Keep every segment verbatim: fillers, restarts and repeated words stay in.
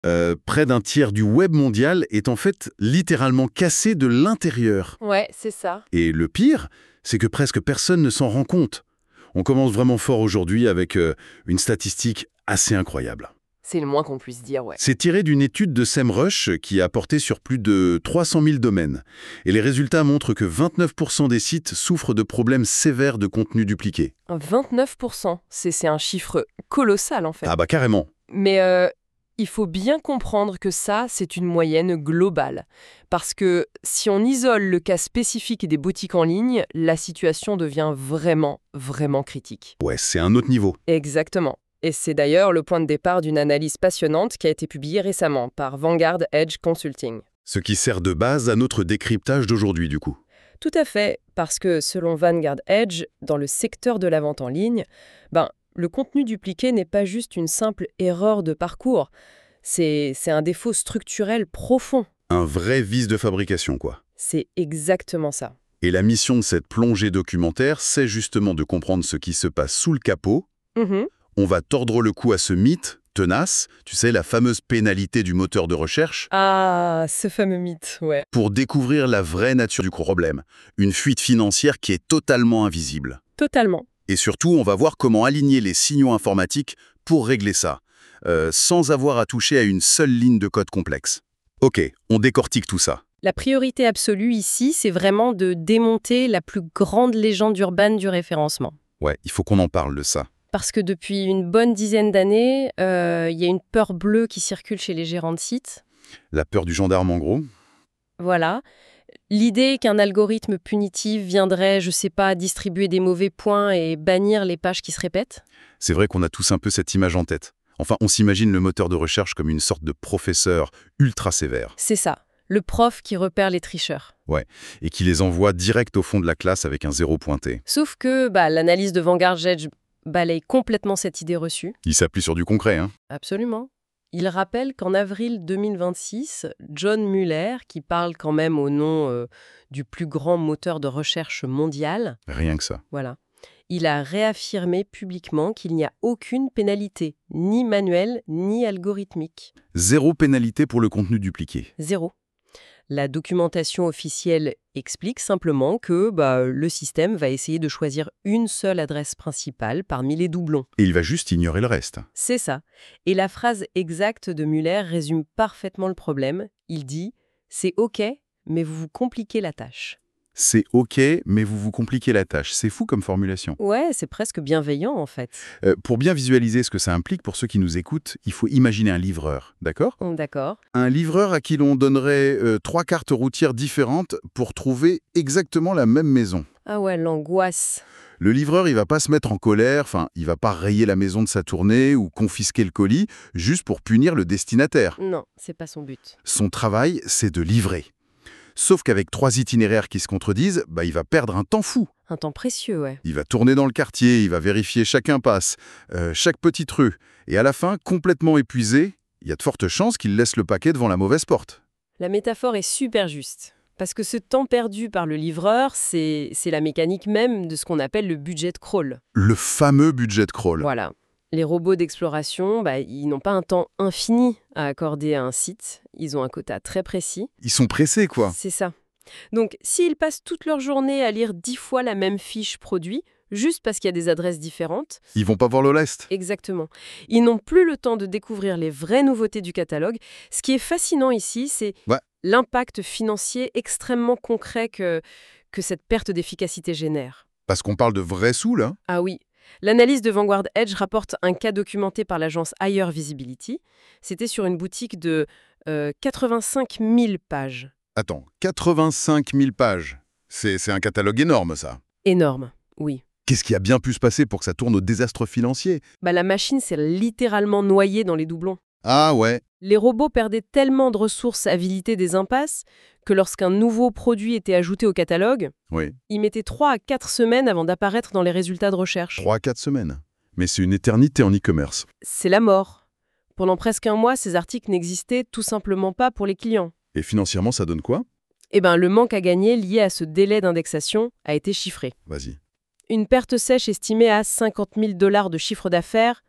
Euh, près d'un tiers du web mondial est en fait littéralement cassé de l'intérieur. Ouais, c'est ça. Et le pire, c'est que presque personne ne s'en rend compte. On commence vraiment fort aujourd'hui avec euh, une statistique assez incroyable. C'est le moins qu'on puisse dire, ouais. C'est tiré d'une étude de SEMrush qui a porté sur plus de trois cent mille domaines. Et les résultats montrent que vingt-neuf pour cent des sites souffrent de problèmes sévères de contenu dupliqué. vingt-neuf pour cent, c'est c'est un chiffre colossal en fait. Ah bah carrément. Mais euh, il faut bien comprendre que ça, c'est une moyenne globale. Parce que si on isole le cas spécifique des boutiques en ligne, la situation devient vraiment, vraiment critique. Ouais, c'est un autre niveau. Exactement. Et c'est d'ailleurs le point de départ d'une analyse passionnante qui a été publiée récemment par Vanguard Edge Consulting. Ce qui sert de base à notre décryptage d'aujourd'hui, du coup. Tout à fait, parce que selon Vanguard Edge, dans le secteur de la vente en ligne, ben, le contenu dupliqué n'est pas juste une simple erreur de parcours, c'est c'est un défaut structurel profond. Un vrai vice de fabrication, quoi. C'est exactement ça. Et la mission de cette plongée documentaire, c'est justement de comprendre ce qui se passe sous le capot. Mhm. On va tordre le cou à ce mythe tenace, tu sais, la fameuse pénalité du moteur de recherche, Ah, ce fameux mythe, ouais. pour découvrir la vraie nature du problème, une fuite financière qui est totalement invisible. Totalement. Et surtout, on va voir comment aligner les signaux informatiques pour régler ça, euh, sans avoir à toucher à une seule ligne de code complexe. Ok, on décortique tout ça. La priorité absolue ici, c'est vraiment de démonter la plus grande légende urbaine du référencement. Ouais, il faut qu'on en parle de ça. Parce que depuis une bonne dizaine d'années, euh, il y a une peur bleue qui circule chez les gérants de sites. La peur du gendarme, en gros. Voilà. L'idée qu'un algorithme punitif viendrait, je sais pas, distribuer des mauvais points et bannir les pages qui se répètent. C'est vrai qu'on a tous un peu cette image en tête. Enfin, on s'imagine le moteur de recherche comme une sorte de professeur ultra sévère. C'est ça, le prof qui repère les tricheurs. Ouais, et qui les envoie direct au fond de la classe avec un zéro pointé. Sauf que bah, l'analyse de Vanguard Edge balaye complètement cette idée reçue. Il s'appuie sur du concret, hein. Absolument. Il rappelle qu'en avril deux mille vingt-six, John Mueller, qui parle quand même au nom euh, du plus grand moteur de recherche mondial, Rien que ça. voilà, il a réaffirmé publiquement qu'il n'y a aucune pénalité, ni manuelle, ni algorithmique. Zéro pénalité pour le contenu dupliqué. Zéro. La documentation officielle explique simplement que bah, le système va essayer de choisir une seule adresse principale parmi les doublons. Et il va juste ignorer le reste. C'est ça. Et la phrase exacte de Mueller résume parfaitement le problème. Il dit « C'est OK, mais vous vous compliquez la tâche ». C'est OK, mais vous vous compliquez la tâche. C'est fou comme formulation. Ouais, c'est presque bienveillant en fait. Euh, pour bien visualiser ce que ça implique pour ceux qui nous écoutent, il faut imaginer un livreur, d'accord ? D'accord. Un livreur à qui l'on donnerait euh, trois cartes routières différentes pour trouver exactement la même maison. Ah ouais, l'angoisse. Le livreur, il va pas se mettre en colère, enfin, il va pas rayer la maison de sa tournée ou confisquer le colis juste pour punir le destinataire. Non, c'est pas son but. Son travail, c'est de livrer. Sauf qu'avec trois itinéraires qui se contredisent, bah, il va perdre un temps fou. Un temps précieux, ouais. Il va tourner dans le quartier, il va vérifier chaque impasse, euh, chaque petite rue. Et à la fin, complètement épuisé, il y a de fortes chances qu'il laisse le paquet devant la mauvaise porte. La métaphore est super juste. Parce que ce temps perdu par le livreur, c'est c'est la mécanique même de ce qu'on appelle le budget crawl. Le fameux budget crawl. Voilà. Les robots d'exploration, bah, ils n'ont pas un temps infini à accorder à un site. Ils ont un quota très précis. Ils sont pressés, quoi. C'est ça. Donc, s'ils passent toute leur journée à lire dix fois la même fiche produit, juste parce qu'il y a des adresses différentes... Ils vont pas voir le reste. Exactement. Ils n'ont plus le temps de découvrir les vraies nouveautés du catalogue. Ce qui est fascinant ici, c'est Ouais. l'impact financier extrêmement concret que, que cette perte d'efficacité génère. Parce qu'on parle de vrais sous, là. Ah oui. L'analyse de Vanguard Edge rapporte un cas documenté par l'agence Higher Visibility. C'était sur une boutique de euh, quatre-vingt-cinq mille pages. Attends, quatre-vingt-cinq mille pages. C'est c'est un catalogue énorme, ça. Énorme, oui. Qu'est-ce qui a bien pu se passer pour que ça tourne au désastre financier? Bah, la machine s'est littéralement noyée dans les doublons. Ah ouais. Les robots perdaient tellement de ressources à habiliter des impasses que lorsqu'un nouveau produit était ajouté au catalogue, Oui. il mettait trois à quatre semaines avant d'apparaître dans les résultats de recherche. trois à quatre semaines. Mais c'est une éternité en e-commerce. C'est la mort. Pendant presque un mois, ces articles n'existaient tout simplement pas pour les clients. Et financièrement, ça donne quoi? Eh ben, le manque à gagner lié à ce délai d'indexation a été chiffré. Vas-y. Une perte sèche estimée à cinquante mille dollars de chiffre d'affaires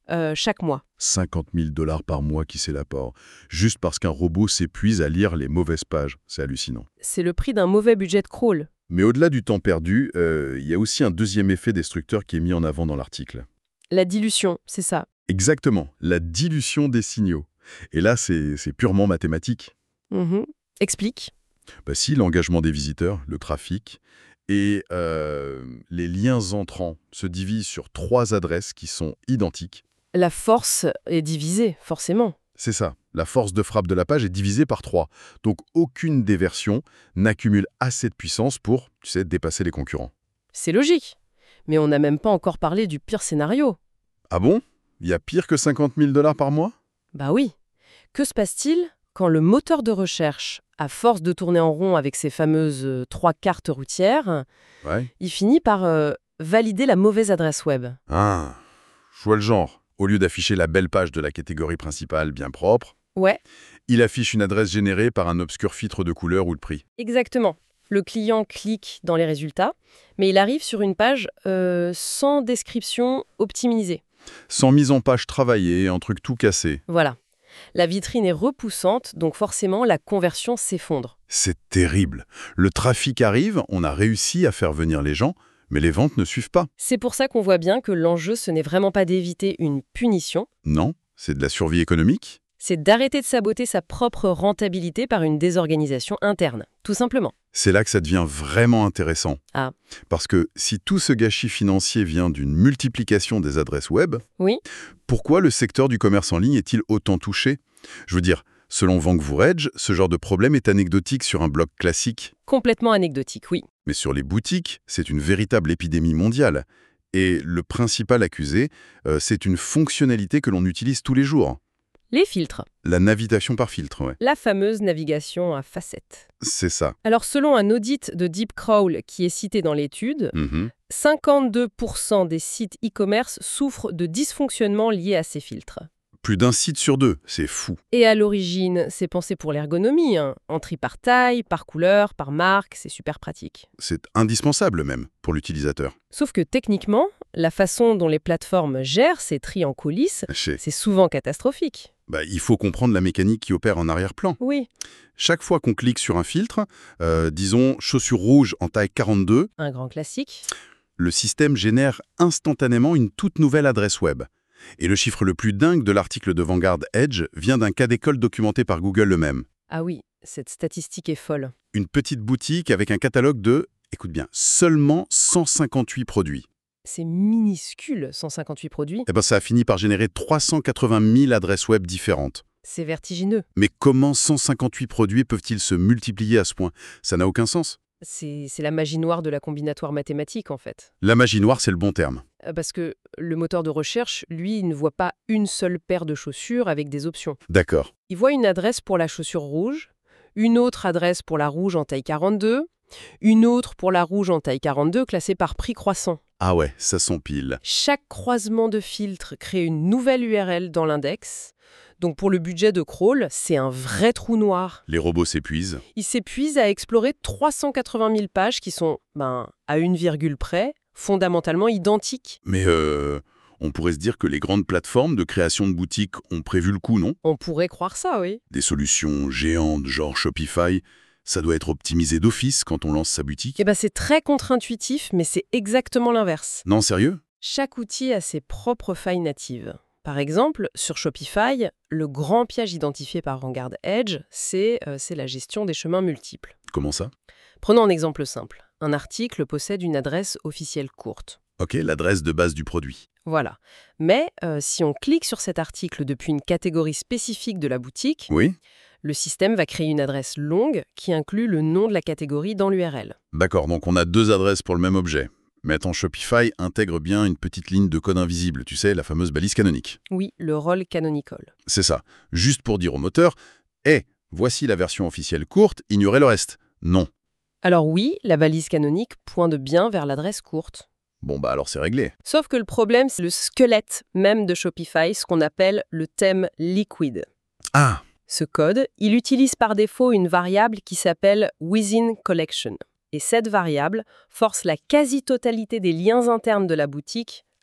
euh, chaque mois. cinquante mille dollars par mois qui s'élaborent, juste parce qu'un robot s'épuise à lire les mauvaises pages. C'est hallucinant. C'est le prix d'un mauvais budget de crawl. Mais au-delà du temps perdu, euh, il y a aussi un deuxième effet destructeur qui est mis en avant dans l'article. La dilution, c'est ça. Exactement, la dilution des signaux. Et là, c'est c'est purement mathématique. Mhm. Explique. Bah si, l'engagement des visiteurs, le trafic, et euh, les liens entrants se divisent sur trois adresses qui sont identiques. La force est divisée, forcément. C'est ça, la force de frappe de la page est divisée par trois. Donc aucune des versions n'accumule assez de puissance pour, tu sais, dépasser les concurrents. C'est logique. Mais on n'a même pas encore parlé du pire scénario. Ah bon? Il y a pire que cinquante mille dollars par mois? Bah oui. Que se passe-t-il quand le moteur de recherche, à force de tourner en rond avec ses fameuses euh, trois cartes routières, Ouais. il finit par euh, valider la mauvaise adresse web? Ah, je vois le genre. Au lieu d'afficher la belle page de la catégorie principale bien propre, Ouais, il affiche une adresse générée par un obscur filtre de couleur ou de prix. exactement. Le client clique dans les résultats, mais il arrive sur une page euh, sans description optimisée. Sans mise en page travaillée, un truc tout cassé. Voilà. La vitrine est repoussante, donc forcément la conversion s'effondre. C'est terrible. Le trafic arrive, on a réussi à faire venir les gens, mais les ventes ne suivent pas. C'est pour ça qu'on voit bien que l'enjeu, ce n'est vraiment pas d'éviter une punition, Non, c'est de la survie économique. c'est d'arrêter de saboter sa propre rentabilité par une désorganisation interne, tout simplement. C'est là que ça devient vraiment intéressant. Ah. Parce que si tout ce gâchis financier vient d'une multiplication des adresses web, Oui, pourquoi le secteur du commerce en ligne est-il autant touché? Je veux dire, selon Vanguard, ce genre de problème est anecdotique sur un blog classique. complètement anecdotique, oui. Mais sur les boutiques, c'est une véritable épidémie mondiale. Et le principal accusé, euh, c'est une fonctionnalité que l'on utilise tous les jours. Les filtres, La navigation par filtre, ouais. la fameuse navigation à facettes. C'est ça. Alors selon un audit de DeepCrawl qui est cité dans l'étude, Mhm. cinquante-deux pour cent des sites e-commerce souffrent de dysfonctionnements liés à ces filtres. Plus d'un site sur deux, c'est fou. Et à l'origine, c'est pensé pour l'ergonomie, hein. En tri par taille, par couleur, par marque, c'est super pratique. C'est indispensable même pour l'utilisateur. Sauf que techniquement, la façon dont les plateformes gèrent ces tris en coulisses, Chez- c'est souvent catastrophique. Bah, il faut comprendre la mécanique qui opère en arrière-plan. Oui, Chaque fois qu'on clique sur un filtre, euh, disons chaussure rouge en taille quarante-deux, un grand classique. le système génère instantanément une toute nouvelle adresse web. Et le chiffre le plus dingue de l'article de Vanguard Edge vient d'un cas d'école documenté par Google eux-mêmes. Ah oui, cette statistique est folle. Une petite boutique avec un catalogue de, écoute bien, seulement cent cinquante-huit produits. C'est minuscule, cent cinquante-huit produits. Eh ben, ça a fini par générer trois cent quatre-vingt mille adresses web différentes. C'est vertigineux. Mais comment cent cinquante-huit produits peuvent-ils se multiplier à ce point? Ça n'a aucun sens. C'est c'est la magie noire de la combinatoire mathématique, en fait. La magie noire, c'est le bon terme. Euh, Parce que le moteur de recherche, lui, il ne voit pas une seule paire de chaussures avec des options. D'accord. Il voit une adresse pour la chaussure rouge, une autre adresse pour la rouge en taille quarante-deux, une autre pour la rouge en taille quarante-deux classée par prix croissant. Ah ouais, ça s'empile. Chaque croisement de filtres crée une nouvelle U R L dans l'index. Donc pour le budget de crawl, c'est un vrai trou noir. Les robots s'épuisent. Il s'épuise à explorer trois cent quatre-vingt mille pages qui sont, ben, à une virgule près, fondamentalement identiques. Mais euh, on pourrait se dire que les grandes plateformes de création de boutiques ont prévu le coup, non? On pourrait croire ça, oui. Des solutions géantes genre Shopify, ça doit être optimisé d'office quand on lance sa boutique. Eh ben, c'est très contre-intuitif, mais c'est exactement l'inverse. Non, sérieux? Chaque outil a ses propres failles natives. Par exemple, sur Shopify, le grand piège identifié par Vanguard Edge, c'est euh, c'est la gestion des chemins multiples. Comment ça? Prenons un exemple simple. Un article possède une adresse officielle courte. Ok, l'adresse de base du produit. Voilà. Mais euh, si on clique sur cet article depuis une catégorie spécifique de la boutique, Oui? le système va créer une adresse longue qui inclut le nom de la catégorie dans l'U R L. D'accord, donc on a deux adresses pour le même objet. Mais attends, Shopify intègre bien une petite ligne de code invisible, tu sais, la fameuse balise canonique. Oui, le rôle canonical. C'est ça. Juste pour dire au moteur, « Hé, voici la version officielle courte, ignorez le reste. » Non. Alors oui, la balise canonique pointe bien vers l'adresse courte. Bon bah alors c'est réglé. Sauf que le problème, c'est le squelette même de Shopify, ce qu'on appelle le thème liquid. Ah! Ce code, il utilise par défaut une variable qui s'appelle within collection. Et cette variable force la quasi-totalité des liens internes de la boutique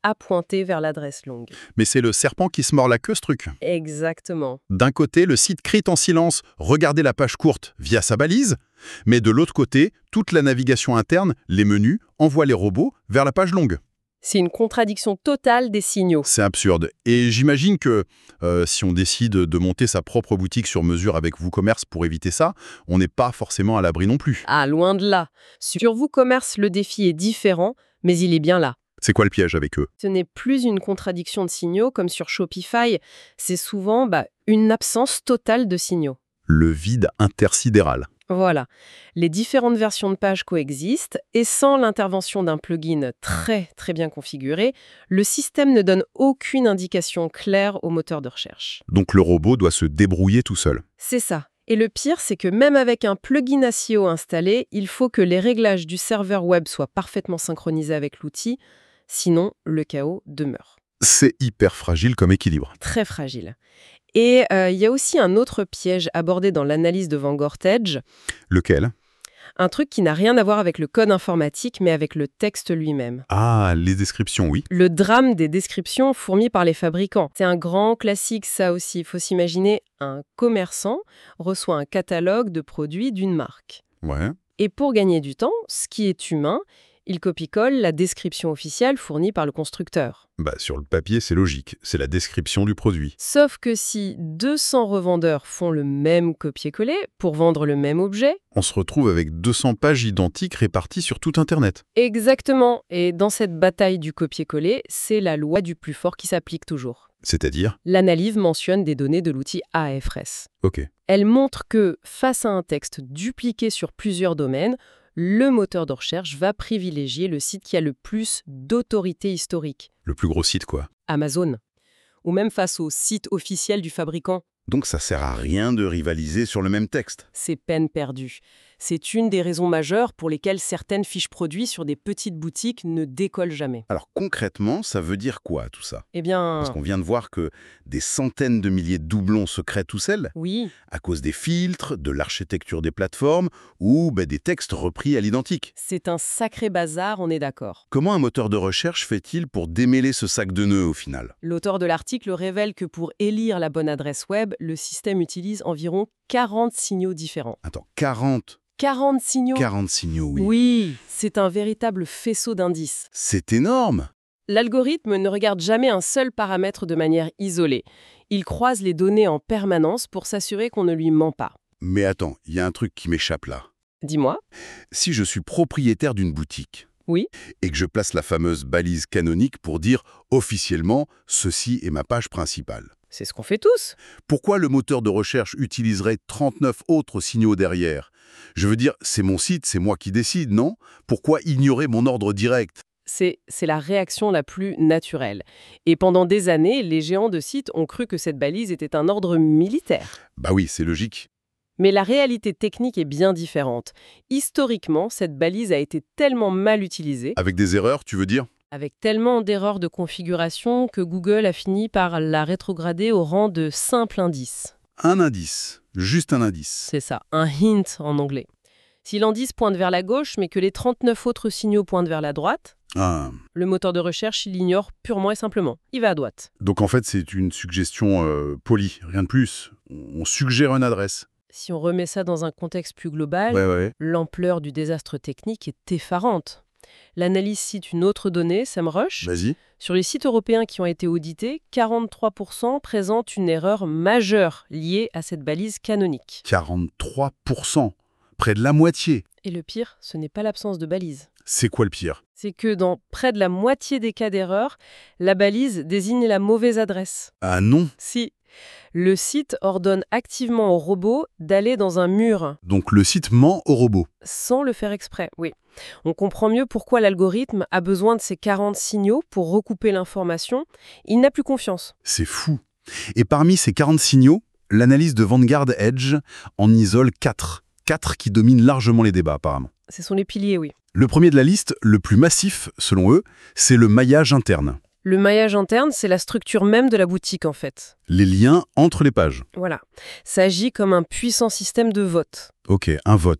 appointé vers l'adresse longue. Mais c'est le serpent qui se mord la queue, ce truc. Exactement. D'un côté, le site crie en silence « Regardez la page courte » via sa balise, mais de l'autre côté, toute la navigation interne, les menus, envoie les robots vers la page longue. C'est une contradiction totale des signaux. C'est absurde. Et j'imagine que euh, si on décide de monter sa propre boutique sur mesure avec WooCommerce pour éviter ça, on n'est pas forcément à l'abri non plus. Ah, loin de là. Sur WooCommerce, le défi est différent, mais il est bien là. C'est quoi le piège avec eux? Ce n'est plus une contradiction de signaux comme sur Shopify, c'est souvent bah, une absence totale de signaux. Le vide intersidéral. Voilà, les différentes versions de page coexistent et sans l'intervention d'un plugin très très bien configuré, le système ne donne aucune indication claire au moteur de recherche. Donc le robot doit se débrouiller tout seul. C'est ça. Et le pire, c'est que même avec un plugin S E O installé, il faut que les réglages du serveur web soient parfaitement synchronisés avec l'outil, sinon le chaos demeure. C'est hyper fragile comme équilibre. Très fragile. Et euh, il y a aussi un autre piège abordé dans l'analyse de Vanguard Edge. Lequel? Un truc qui n'a rien à voir avec le code informatique, mais avec le texte lui-même. Ah, les descriptions, oui. Le drame des descriptions fournies par les fabricants. C'est un grand classique, ça aussi. Il faut s'imaginer, un commerçant reçoit un catalogue de produits d'une marque. Ouais. Et pour gagner du temps, ce qui est humain, il copie-colle la description officielle fournie par le constructeur. Bah, sur le papier, c'est logique. C'est la description du produit. Sauf que si deux cents revendeurs font le même copier-coller pour vendre le même objet... On se retrouve avec deux cents pages identiques réparties sur tout Internet. Exactement. Et dans cette bataille du copier-coller, c'est la loi du plus fort qui s'applique toujours. C'est-à-dire? L'analyse mentionne des données de l'outil A F R S. Ok. Elle montre que, face à un texte dupliqué sur plusieurs domaines, le moteur de recherche va privilégier le site qui a le plus d'autorité historique. Le plus gros site, quoi. Amazon. Ou même face au site officiel du fabricant. Donc ça sert à rien de rivaliser sur le même texte. C'est peine perdue. C'est une des raisons majeures pour lesquelles certaines fiches produits sur des petites boutiques ne décollent jamais. Alors concrètement, ça veut dire quoi tout ça? Eh bien... Parce qu'on vient de voir que des centaines de milliers de doublons se créent tout seuls, Oui. à cause des filtres, de l'architecture des plateformes ou bah, des textes repris à l'identique. C'est un sacré bazar, on est d'accord. Comment un moteur de recherche fait-il pour démêler ce sac de nœuds au final? L'auteur de l'article révèle que pour élire la bonne adresse web, le système utilise environ quarante signaux différents. Attends, quarante quarante signaux quarante signaux, oui. Oui, c'est un véritable faisceau d'indices. C'est énorme! L'algorithme ne regarde jamais un seul paramètre de manière isolée. Il croise les données en permanence pour s'assurer qu'on ne lui ment pas. Mais attends, il y a un truc qui m'échappe là. Dis-moi. Si je suis propriétaire d'une boutique, Oui. et que je place la fameuse balise canonique pour dire officiellement « ceci est ma page principale ». C'est ce qu'on fait tous. Pourquoi le moteur de recherche utiliserait trente-neuf autres signaux derrière? Je veux dire, c'est mon site, c'est moi qui décide, non? Pourquoi ignorer mon ordre direct? C'est, c'est la réaction la plus naturelle. Et pendant des années, les géants de sites ont cru que cette balise était un ordre militaire. Bah oui, c'est logique. Mais la réalité technique est bien différente. Historiquement, cette balise a été tellement mal utilisée, Avec des erreurs, tu veux dire? avec tellement d'erreurs de configuration, que Google a fini par la rétrograder au rang de simple indice. Un indice, juste un indice. C'est ça, un hint en anglais. Si l'indice pointe vers la gauche, mais que les trente-neuf autres signaux pointent vers la droite, Ah. le moteur de recherche, il l'ignore purement et simplement. Il va à droite. Donc en fait, c'est une suggestion euh, polie, rien de plus. On suggère une adresse. Si on remet ça dans un contexte plus global, Ouais, ouais. l'ampleur du désastre technique est effarante. L'analyse cite une autre donnée, SEMrush. Vas-y. Sur les sites européens qui ont été audités, quarante-trois pour cent présentent une erreur majeure liée à cette balise canonique. quarante-trois pour cent. Près de la moitié. Et le pire, ce n'est pas l'absence de balise. C'est quoi le pire? C'est que dans près de la moitié des cas d'erreur, la balise désigne la mauvaise adresse. Ah non. Si. Le site ordonne activement au robot d'aller dans un mur, Donc le site ment au robot. sans le faire exprès, oui. On comprend mieux pourquoi l'algorithme a besoin de ces quarante signaux pour recouper l'information. Il n'a plus confiance. C'est fou. Et parmi ces quarante signaux, l'analyse de Vanguard Edge en isole quatre. quatre qui dominent largement les débats apparemment. Ce sont les piliers, oui. Le premier de la liste, le plus massif selon eux, c'est le maillage interne. Le maillage interne, c'est la structure même de la boutique, en fait. Les liens entre les pages. Voilà. Ça agit comme un puissant système de vote. Ok, un vote.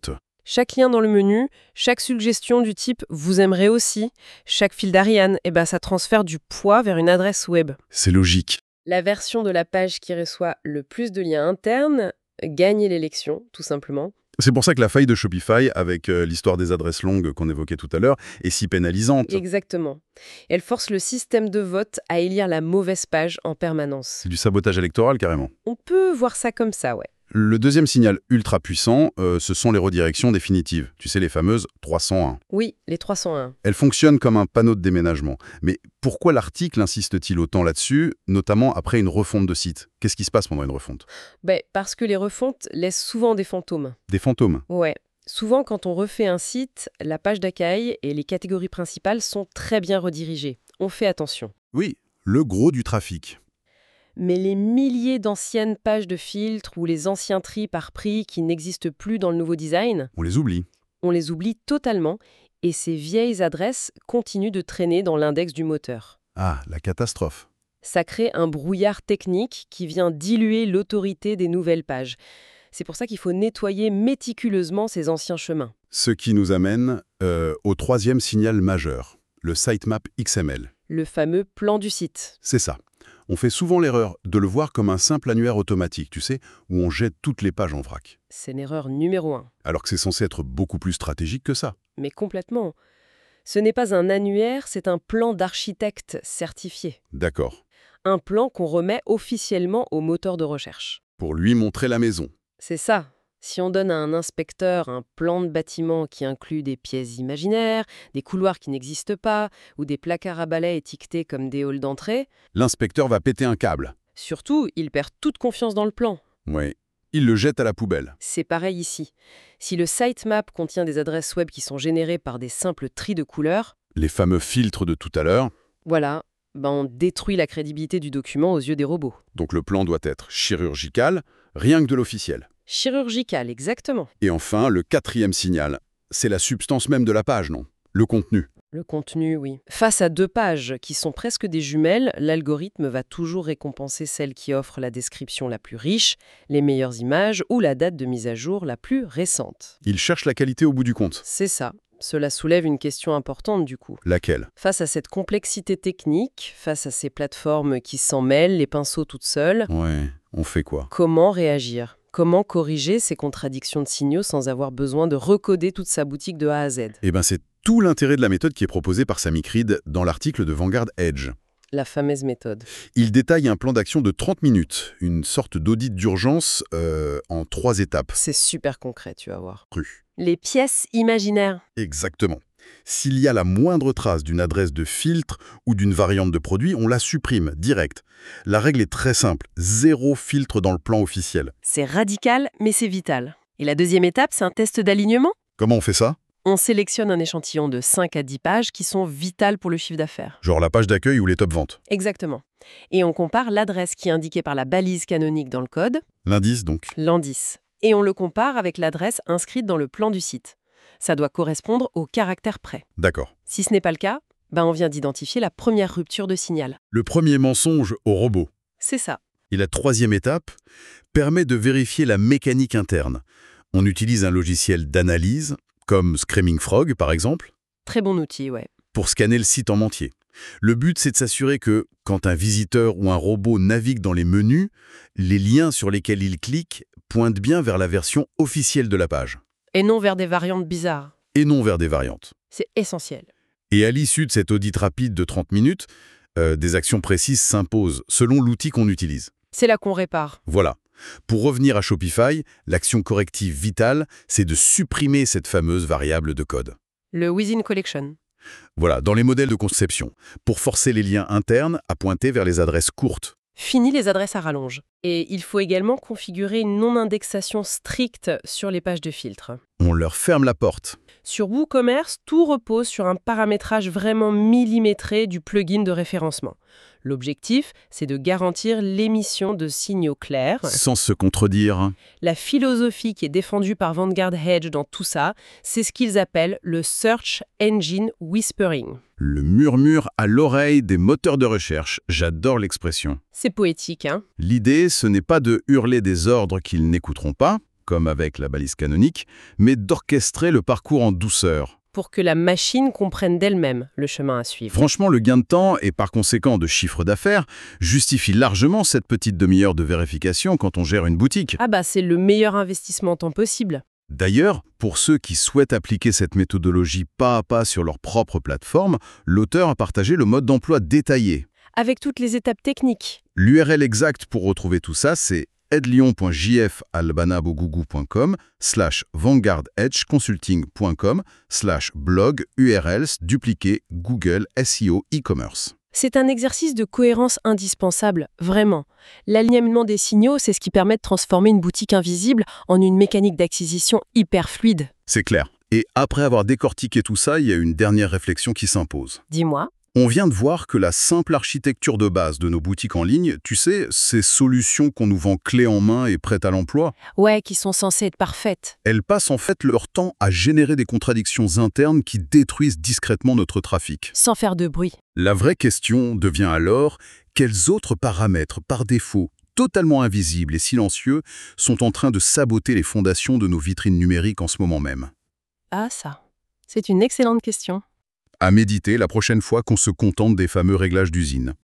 Chaque lien dans le menu, chaque suggestion du type « vous aimerez aussi », chaque fil d'Ariane, eh ben, ça transfère du poids vers une adresse web. C'est logique. La version de la page qui reçoit le plus de liens internes gagne l'élection, tout simplement. C'est pour ça que la faille de Shopify, avec euh, l'histoire des adresses longues qu'on évoquait tout à l'heure, est si pénalisante. Exactement. Elle force le système de vote à élire la mauvaise page en permanence. C'est du sabotage électoral, carrément. On peut voir ça comme ça, ouais. Le deuxième signal ultra puissant, euh, ce sont les redirections définitives. Tu sais, les fameuses trois cent un. Oui, les trois cent un. Elles fonctionnent comme un panneau de déménagement. Mais pourquoi l'article insiste-t-il autant là-dessus, notamment après une refonte de site? Qu'est-ce qui se passe pendant une refonte? Ben, parce que les refontes laissent souvent des fantômes. Des fantômes. Ouais. Souvent, quand on refait un site, la page d'accueil et les catégories principales sont très bien redirigées. On fait attention. Oui, le gros du trafic. Mais les milliers d'anciennes pages de filtres ou les anciens tris par prix qui n'existent plus dans le nouveau design, On les oublie. on les oublie totalement et ces vieilles adresses continuent de traîner dans l'index du moteur. Ah, la catastrophe. Ça crée un brouillard technique qui vient diluer l'autorité des nouvelles pages. C'est pour ça qu'il faut nettoyer méticuleusement ces anciens chemins. Ce qui nous amène euh, au troisième signal majeur, le sitemap X M L. Le fameux plan du site. C'est ça. On fait souvent l'erreur de le voir comme un simple annuaire automatique, tu sais, où on jette toutes les pages en vrac. C'est l'erreur numéro un. Alors que c'est censé être beaucoup plus stratégique que ça. Mais complètement. Ce n'est pas un annuaire, c'est un plan d'architecte certifié. D'accord. Un plan qu'on remet officiellement au moteur de recherche. Pour lui montrer la maison. C'est ça. Si on donne à un inspecteur un plan de bâtiment qui inclut des pièces imaginaires, des couloirs qui n'existent pas, ou des placards à balais étiquetés comme des halls d'entrée, L'inspecteur va péter un câble. surtout, il perd toute confiance dans le plan. Oui. Il le jette à la poubelle. C'est pareil ici. Si le sitemap contient des adresses web qui sont générées par des simples tris de couleurs, Les fameux filtres de tout à l'heure. voilà, ben on détruit la crédibilité du document aux yeux des robots. Donc le plan doit être chirurgical, rien que de l'officiel. Chirurgical, exactement. Et enfin, le quatrième signal, c'est la substance même de la page, non? Le contenu. Le contenu, oui. Face à deux pages qui sont presque des jumelles, l'algorithme va toujours récompenser celle qui offre la description la plus riche, les meilleures images ou la date de mise à jour la plus récente. Il cherche la qualité au bout du compte. C'est ça. Cela soulève une question importante du coup. Laquelle? Face à cette complexité technique, face à ces plateformes qui s'en mêlent les pinceaux toutes seules, Ouais, on fait quoi? comment réagir? Comment corriger ces contradictions de signaux sans avoir besoin de recoder toute sa boutique de A à Z? Eh bien, c'est tout l'intérêt de la méthode qui est proposée par Sami Creed dans l'article de Vanguard Edge. La fameuse méthode. Il détaille un plan d'action de trente minutes, une sorte d'audit d'urgence euh, en trois étapes. C'est super concret, tu vas voir. Cru. Les pièces imaginaires. Exactement. S'il y a la moindre trace d'une adresse de filtre ou d'une variante de produit, on la supprime, direct. La règle est très simple, zéro filtre dans le plan officiel. C'est radical, mais c'est vital. Et la deuxième étape, c'est un test d'alignement. Comment on fait ça? On sélectionne un échantillon de cinq à dix pages qui sont vitales pour le chiffre d'affaires. Genre la page d'accueil ou les top ventes. Exactement. Et on compare l'adresse qui est indiquée par la balise canonique dans le code, L'indice donc. l'indice, et on le compare avec l'adresse inscrite dans le plan du site. Ça doit correspondre au caractère près. D'accord. Si ce n'est pas le cas, ben on vient d'identifier la première rupture de signal. Le premier mensonge au robot. C'est ça. Et la troisième étape permet de vérifier la mécanique interne. On utilise un logiciel d'analyse, comme Screaming Frog par exemple, Très bon outil, ouais. pour scanner le site en entier. Le but, c'est de s'assurer que, quand un visiteur ou un robot navigue dans les menus, les liens sur lesquels il clique pointent bien vers la version officielle de la page, Et non vers des variantes bizarres. et non vers des variantes. C'est essentiel. Et à l'issue de cet audit rapide de trente minutes, euh, des actions précises s'imposent, selon l'outil qu'on utilise. C'est là qu'on répare. Voilà. Pour revenir à Shopify, l'action corrective vitale, c'est de supprimer cette fameuse variable de code. Le Within Collection. Voilà, dans les modèles de conception, pour forcer les liens internes à pointer vers les adresses courtes. Fini les adresses à rallonge. Et il faut également configurer une non-indexation stricte sur les pages de filtre. On leur ferme la porte. Sur WooCommerce, tout repose sur un paramétrage vraiment millimétré du plugin de référencement. L'objectif, c'est de garantir l'émission de signaux clairs. Sans se contredire. La philosophie qui est défendue par Vanguard Edge dans tout ça, c'est ce qu'ils appellent le Search Engine Whispering. Le murmure à l'oreille des moteurs de recherche. J'adore l'expression. C'est poétique, hein? L'idée, ce n'est pas de hurler des ordres qu'ils n'écouteront pas, comme avec la balise canonique, mais d'orchestrer le parcours en douceur. Pour que la machine comprenne d'elle-même le chemin à suivre. Franchement, le gain de temps et par conséquent de chiffre d'affaires justifie largement cette petite demi-heure de vérification quand on gère une boutique. Ah bah c'est le meilleur investissement en temps possible. D'ailleurs, pour ceux qui souhaitent appliquer cette méthodologie pas à pas sur leur propre plateforme, l'auteur a partagé le mode d'emploi détaillé. Avec toutes les étapes techniques. L'U R L exact pour retrouver tout ça, c'est edlyon.jf albanabogougou.com slash vanguardedgeconsulting.com slash blog U R Ls dupliqué Google S E O e-commerce. C'est un exercice de cohérence indispensable, vraiment. L'alignement des signaux, c'est ce qui permet de transformer une boutique invisible en une mécanique d'acquisition hyper fluide. C'est clair. Et après avoir décortiqué tout ça, il y a une dernière réflexion qui s'impose. Dis-moi. On vient de voir que la simple architecture de base de nos boutiques en ligne, tu sais, ces solutions qu'on nous vend clés en main et prêtes à l'emploi, Ouais, qui sont censées être parfaites. elles passent en fait leur temps à générer des contradictions internes qui détruisent discrètement notre trafic. Sans faire de bruit. La vraie question devient alors, quels autres paramètres, par défaut, totalement invisibles et silencieux, sont en train de saboter les fondations de nos vitrines numériques en ce moment même? Ah ça, c'est une excellente question. À méditer la prochaine fois qu'on se contente des fameux réglages d'usine.